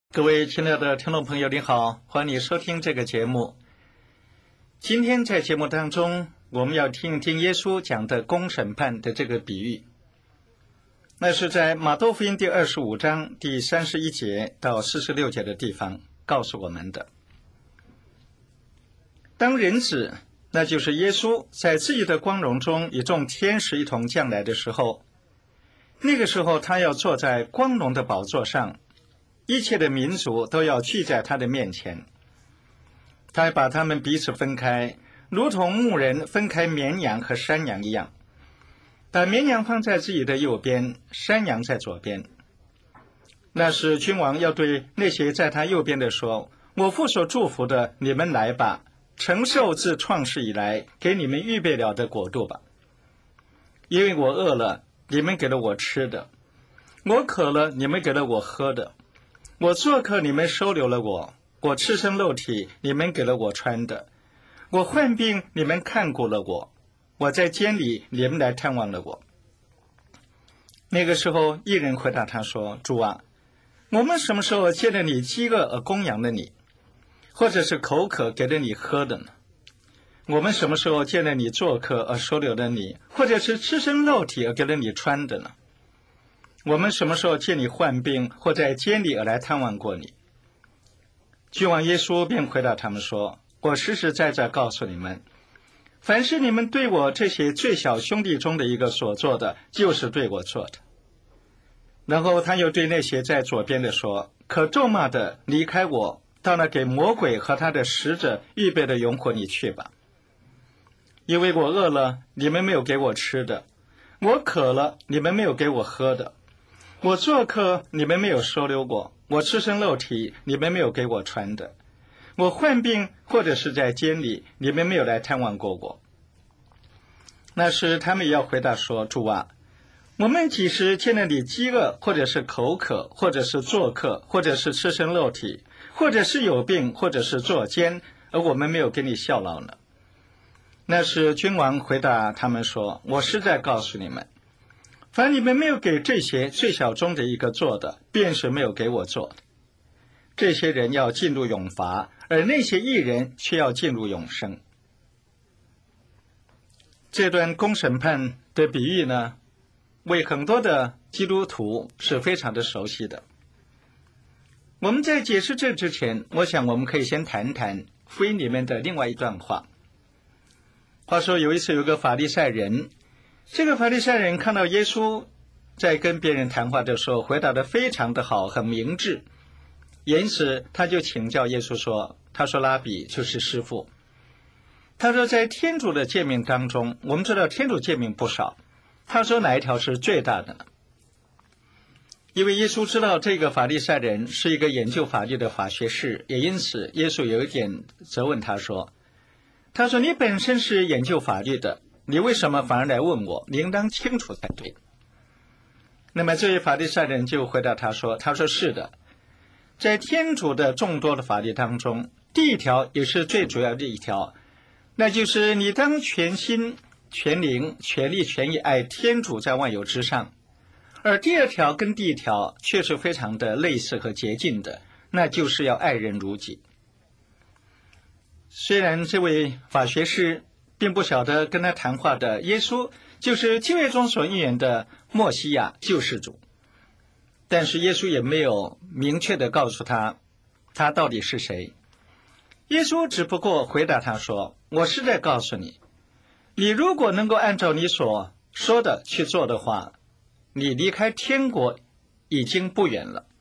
各位亲爱的听众朋友，你好，欢迎你收听这个节目。今天在节目当中，我们要听一听耶稣讲的公审判的这个比喻。那是在马窦福音第25章第31节到46节的地方告诉我们的。当人子，那就是耶稣，在自己的光荣中与众天使一同降来的时候，那个时候他要坐在光荣的宝座上，一切的民族都要聚在他的面前。他把他们彼此分开，如同牧人分开绵羊和山羊一样，把绵羊放在自己的右边，山羊在左边。那时君王要对那些在他右边的说，我父所祝福的，你们来吧，承受自创世以来给你们预备了的国度吧。因为我饿了，你们给了我吃的；我渴了，你们给了我喝的；我做客，你们收留了我；我赤身露体，你们给了我穿的；我患病，你们看顾了我；我在监里，你们来探望了我。那个时候，一人回答他说，主啊，我们什么时候见了你饥饿而供养了你，或者是口渴给了你喝的呢？我们什么时候见了你做客而收留了你，或者是赤身露体而给了你穿的呢？我们什么时候见你患病，或在监里而来探望过你？君王耶稣便回答他们说，我实实在在告诉你们，凡是你们对我这些最小兄弟中的一个所做的，就是对我做的。然后他又对那些在左边的说，可咒骂的，离开我，到那给魔鬼和他的使者预备的永火里去吧。因为我饿了，你们没有给我吃的；我渴了，你们没有给我喝的；我做客，你们没有收留我；我赤身露体，你们没有给我穿的；我患病或者是在监里，你们没有来探望过我。那时他们也要回答说，主啊，我们几时见了你饥饿，或者是口渴，或者是做客，或者是赤身露体，或者是有病，或者是坐监，而我们没有给你效劳呢？那时君王回答他们说，我实在告诉你们，凡你们没有给这些最小中的一个做的，便是没有给我做的。这些人要进入永罚，而那些义人却要进入永生。这段公审判的比喻呢，为很多的基督徒是非常的熟悉的。我们在解释这之前，我想我们可以先谈谈福音里面的另外一段话。话说有一次有个法利赛人，这个法利赛人看到耶稣在跟别人谈话的时候回答得非常的好，很明智，因此他就请教耶稣说，他说拉比就是师父，他说在天主的诫命当中，我们知道天主诫命不少，他说哪一条是最大的呢？因为耶稣知道这个法利赛人是一个研究法律的法学士，也因此耶稣有一点责问他说，你本身是研究法律的，你为什么反而来问我？你应当清楚才对。那么这位法利赛人就回答他说，是的，在天主的众多的法律当中，第一条也是最主要的一条，那就是你当全心全灵全力全意爱天主在万有之上。而第二条跟第一条却是非常的类似和接近的，那就是要爱人如己。虽然这位法学士并不晓得跟他谈话的耶稣就是旧约中所预言的默西亚救世主，但是耶稣也没有明确的告诉他到底是谁。耶稣只不过回答他说，我是在告诉你，你如果能够按照你所说的去做的话，你离开天国已经不远了。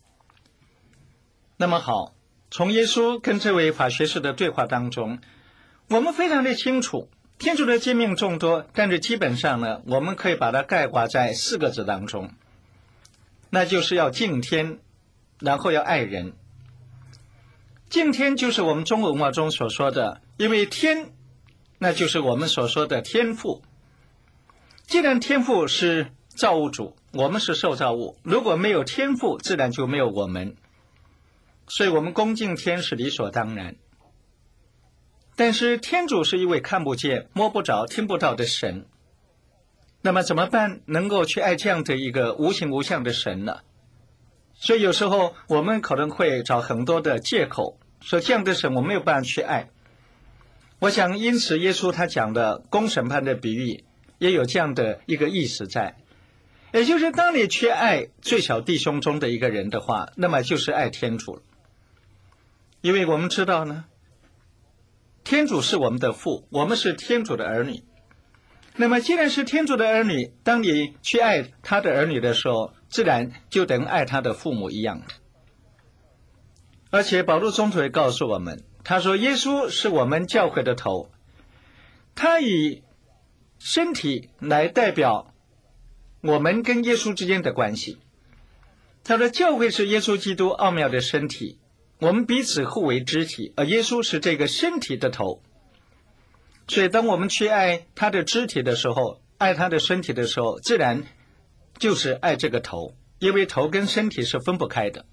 那么好，从耶稣跟这位法学士的对话当中，我们非常的清楚，天主的诫命众多，但是基本上呢，我们可以把它概括在4个字当中，那就是要敬天，然后要爱人。敬天就是我们中国文化中所说的，因为天那就是我们所说的天父。既然天父是造物主，我们是受造物，如果没有天父，自然就没有我们，所以我们恭敬天是理所当然。但是天主是一位看不见摸不着听不到的神，那么怎么办能够去爱这样的一个无形无相的神呢？ 所以有时候我们可能会找很多的借口，说这样的神我没有办法去爱。我想因此耶稣他讲的公审判的比喻也有这样的一个意思在，也就是当你去爱最小弟兄中的一个人的话，那么就是爱天主了。因为我们知道呢，天主是我们的父，我们是天主的儿女。那么既然是天主的儿女，当你去爱他的儿女的时候，自然就等于爱他的父母一样。而且保禄宗徒也告诉我们，他说耶稣是我们教会的头，他以身体来代表我们跟耶稣之间的关系。他说教会是耶稣基督奥妙的身体，我们彼此互为肢体，而耶稣是这个身体的头。所以当我们去爱他的肢体的时候，爱他的身体的时候，自然就是爱这个头，因为头跟身体是分不开的。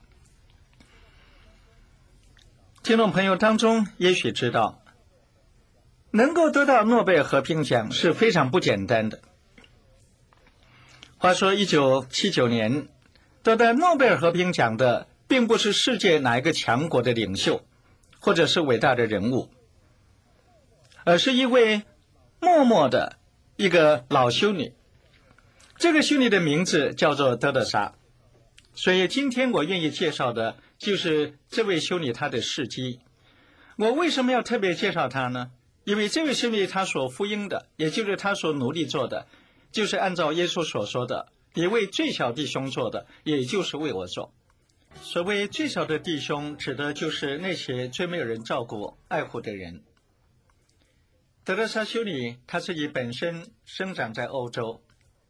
听众朋友当中也许知道，能够得到诺贝尔和平奖是非常不简单的。话说1979年得到诺贝尔和平奖的并不是世界哪一个强国的领袖或者是伟大的人物，而是一位默默的一个老修女。这个修女的名字叫做德勒莎，所以今天我愿意介绍的就是这位修女她的事迹。我为什么要特别介绍她呢？因为这位修女她所福音的，也就是她所努力做的，就是按照耶稣所说的，你为最小弟兄做的，也就是为我做。所谓最小的弟兄，指的就是那些最没有人照顾爱护的人。德勒莎修女她自己本身生长在欧洲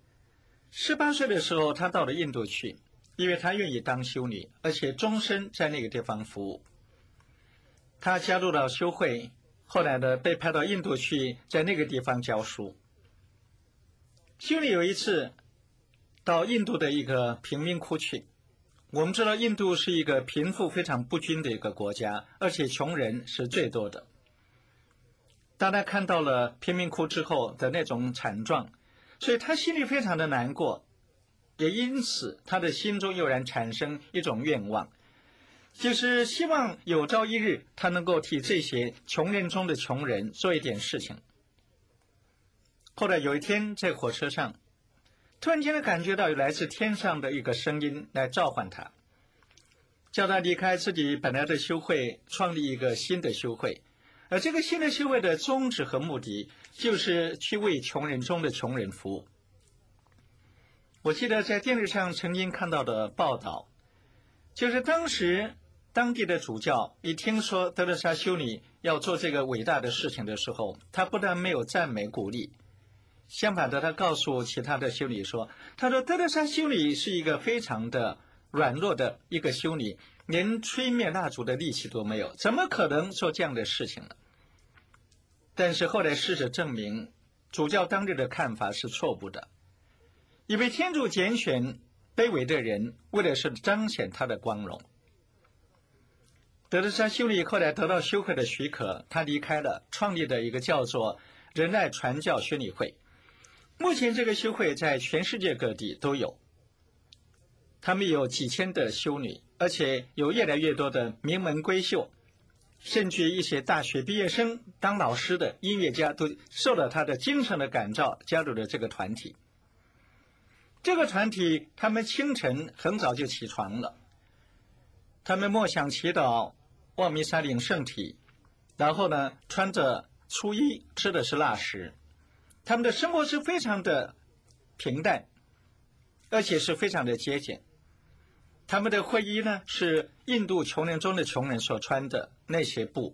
，18岁的时候她到了印度去，因为她愿意当修女，而且终身在那个地方服务。她加入了修会，后来呢被派到印度去，在那个地方教书。修女有一次到印度的一个贫民窟去，我们知道印度是一个贫富非常不均的一个国家，而且穷人是最多的。当他看到了贫民窟之后的那种惨状，所以他心里非常的难过，也因此他的心中悠然产生一种愿望，就是希望有朝一日他能够替这些穷人中的穷人做一点事情。后来有一天在火车上，突然间他感觉到有来自天上的一个声音来召唤他，叫他离开自己本来的修会，创立一个新的修会。而这个新的修会的宗旨和目的，就是去为穷人中的穷人服务。我记得在电视上曾经看到的报道，就是当时当地的主教一听说德勒莎修女要做这个伟大的事情的时候，他不但没有赞美鼓励，相反的他告诉其他的修女说，他说德勒莎修女是一个非常的软弱的一个修女，连吹灭蜡烛的力气都没有，怎么可能做这样的事情呢？但是后来事实证明，主教当日的看法是错误的，因为天主拣选卑微的人，为的是彰显他的光荣。德勒莎修女后来得到修会的许可，她离开了，创立的一个叫做仁爱传教宣理会。目前这个修会在全世界各地都有，他们有几千的修女，而且有越来越多的名门闺秀，甚至一些大学毕业生当老师的音乐家都受了他的精神的感召，加入了这个团体。这个团体他们清晨很早就起床了，他们默想祈祷，望弥撒领圣体，然后呢穿着粗衣，吃的是腊食。他们的生活是非常的平淡，而且是非常的节俭。他们的会衣呢是印度穷人中的穷人所穿的那些布。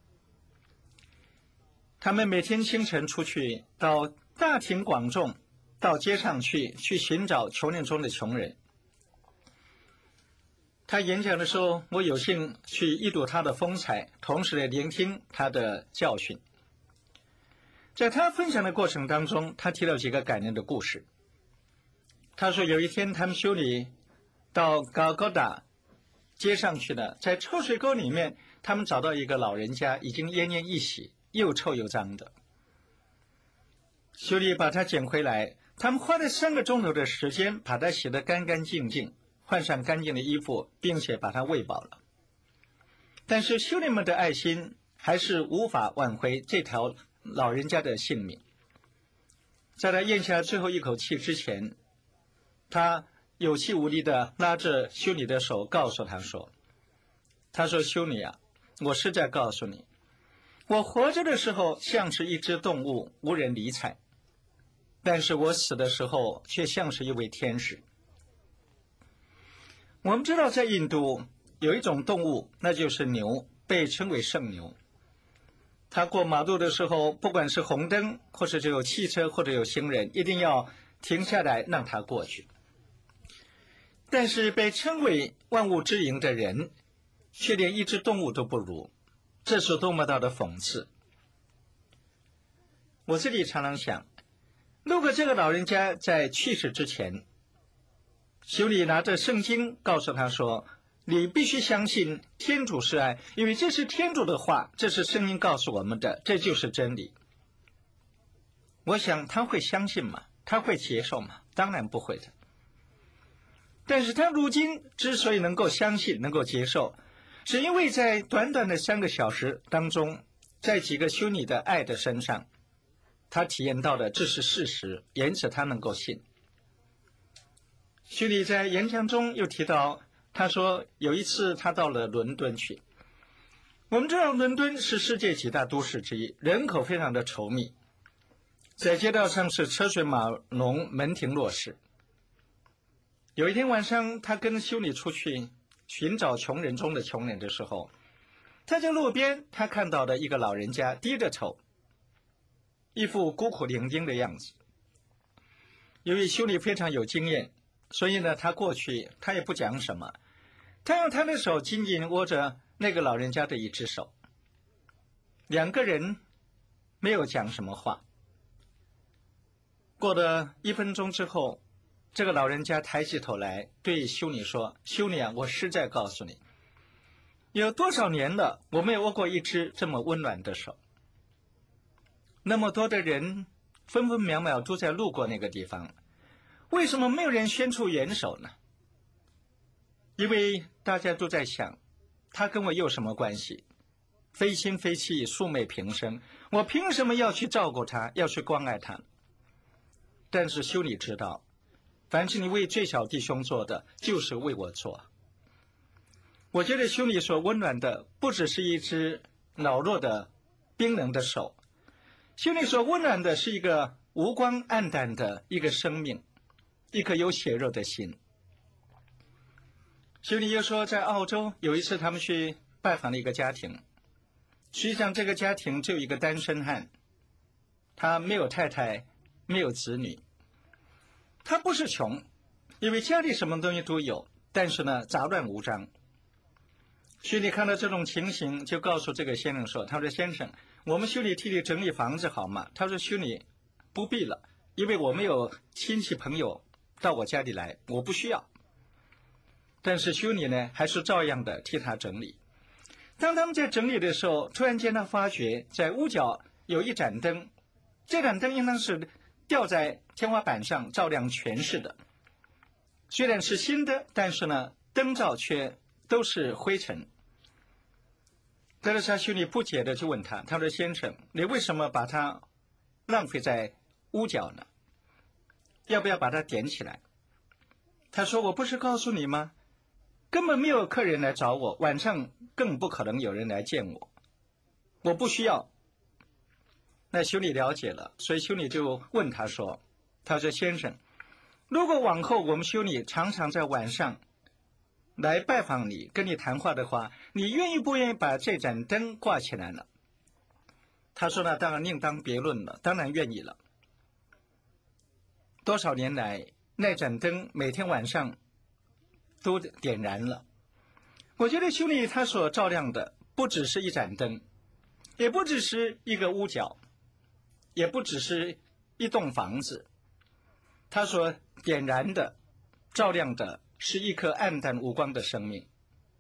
他们每天清晨出去到大庭广众，到街上去寻找穷人中的穷人。他演讲的时候，我有幸去一睹他的风采，同时也聆听他的教训。在他分享的过程当中，他提到几个感人的故事。他说有一天他们修女到高高达街上去了，在臭水沟里面他们找到一个老人家，已经奄奄一息，又臭又脏的。修女把他捡回来，他们花了3个钟头的时间把他洗得干干净净， 换上干净的衣服，并且把他喂饱了。但是修女们的爱心还是无法挽回这条老人家的性命。在他咽下最后一口气之前，他有气无力地拉着修女的手，告诉他说：“修女啊，我是在告诉你，我活着的时候像是一只动物，无人理睬，但是我死的时候却像是一位天使。”我们知道在印度有一种动物，那就是牛，被称为圣牛。它过马路的时候，不管是红灯，或者是有汽车，或者有行人，一定要停下来让它过去。但是被称为万物之灵的人，却连一只动物都不如，这是多么大的讽刺！我自己常常想，如果这个老人家在去世之前，修女拿着圣经告诉他说：“你必须相信天主是爱，因为这是天主的话，这是圣经告诉我们的，这就是真理。”我想他会相信吗？他会接受吗？当然不会的。但是他如今之所以能够相信，能够接受，是因为在短短的3个小时当中，在几个修女的爱的身上，他体验到的这是事实，因此他能够信。修女在演讲中又提到，他说有一次他到了伦敦去。我们知道伦敦是世界几大都市之一，人口非常的稠密，在街道上是车水马龙，门庭若市。有一天晚上，他跟修女出去寻找穷人中的穷人的时候，他在路边他看到的一个老人家低着头，一副孤苦伶仃的样子。由于修女非常有经验，所以呢，他过去他也不讲什么，他用他的手紧紧握着那个老人家的一只手，两个人没有讲什么话。过了1分钟之后，这个老人家抬起头来对修女说：“修女啊，我实在告诉你，有多少年了，我没有握过一只这么温暖的手。那么多的人分分秒秒都在路过那个地方，为什么没有人伸出援手呢？因为大家都在想，他跟我有什么关系？非亲非戚，素昧平生，我凭什么要去照顾他，要去关爱他？但是修女知道，凡是你为最小弟兄做的，就是为我做。我觉得修女所温暖的，不只是一只老弱的冰冷的手，修女所温暖的是一个无光暗淡的一个生命，一颗有血肉的心。修女又说，在澳洲有一次他们去拜访了一个家庭，实际上这个家庭只有一个单身汉，他没有太太，没有子女。他不是穷，因为家里什么东西都有，但是呢杂乱无章。修女看到这种情形，就告诉这个先生说：“他说先生，我们修女替你整理房子好吗？”他说：“修女不必了，因为我没有亲戚朋友到我家里来，我不需要。”但是修女呢，还是照样的替他整理。当他们在整理的时候，突然间他发觉在屋角有一盏灯，这盏灯应当是吊在天花板上，照亮全市的。虽然是新的，但是呢，灯罩却都是灰尘。德蕾莎修女不解的就问他，他说：“先生，你为什么把它浪费在屋角呢？要不要把它点起来？”他说：“我不是告诉你吗？根本没有客人来找我，晚上更不可能有人来见我，我不需要。”那修女了解了，所以修女就问他说：“先生，如果往后我们修女常常在晚上来拜访你，跟你谈话的话，你愿意不愿意把这盏灯挂起来呢？”他说：“那当然另当别论了，当然愿意了。”多少年来，那盏灯每天晚上都点燃了。我觉得修女她所照亮的不只是一盏灯，也不只是一个屋角，也不只是一栋房子，她所点燃的照亮的是一颗暗淡无光的生命。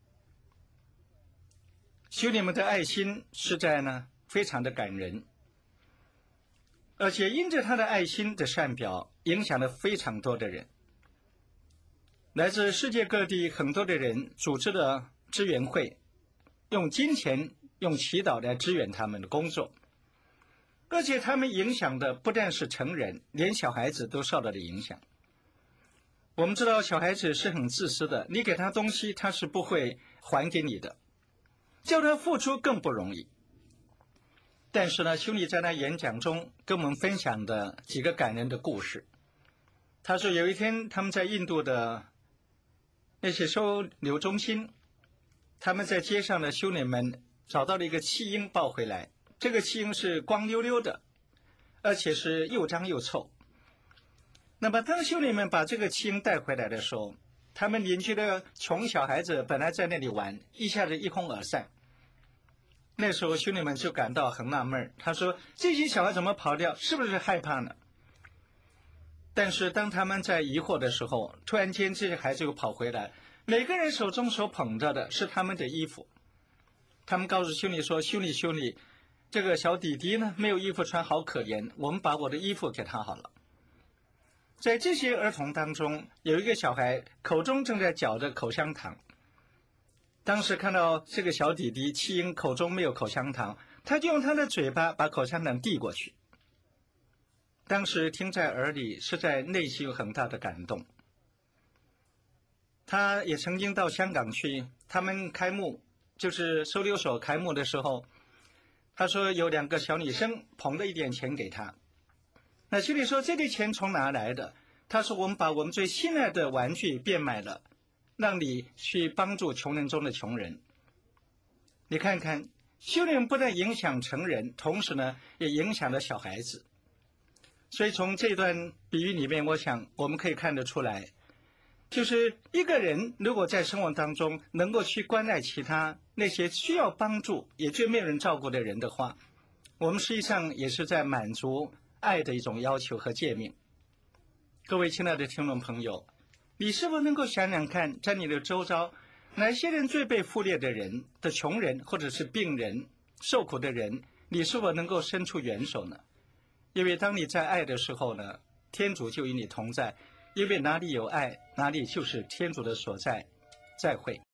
修女们的爱心实在呢非常的感人，而且因着她的爱心的善表，影响了非常多的人。 来自世界各地很多的人组织了支援会，用金钱、用祈祷来支援他们的工作。而且他们影响的不但是成人，连小孩子都受到了影响。我们知道小孩子是很自私的，你给他东西他是不会还给你的，叫他付出更不容易。但是呢，兄弟在那演讲中跟我们分享的几个感人的故事。他说有一天他们在印度的那些收留中心，他们在街上的修女们找到了一个弃婴抱回来，这个弃婴是光溜溜的，而且是又脏又臭。那么当修女们把这个弃婴带回来的时候，他们邻居的穷小孩子本来在那里玩，一下子一哄而散。那时候修女们就感到很纳闷，他说这些小孩怎么跑掉，是不是害怕呢？但是当他们在疑惑的时候，突然间这些孩子又跑回来，每个人手中所捧着的是他们的衣服。他们告诉修女说，修女，这个小弟弟呢没有衣服穿，好可怜，我们把我的衣服给他好了。在这些儿童当中，有一个小孩口中正在嚼着口香糖。当时看到这个小弟弟弃婴口中没有口香糖，他就用他的嘴巴把口香糖递过去。当时听在耳里，是在内心有很大的感动。他也曾经到香港去，他们开幕就是收留所开幕的时候，他说有2个小女生捧了一点钱给他。那修女说这个钱从哪来的？他说我们把我们最心爱的玩具变卖了，让你去帮助穷人中的穷人。你看看，修女不但影响成人，同时呢也影响了小孩子。所以从这段比喻里面，我想我们可以看得出来，就是一个人如果在生活当中能够去关爱其他那些需要帮助也却没有人照顾的人的话，我们实际上也是在满足爱的一种要求和诫命。各位亲爱的听众朋友，你是否能够想想看，在你的周遭哪些人最被忽略的人的穷人，或者是病人、受苦的人，你是否能够伸出援手呢？因为当你在爱的时候呢，天主就与你同在，因为哪里有爱，哪里就是天主的所在。再会。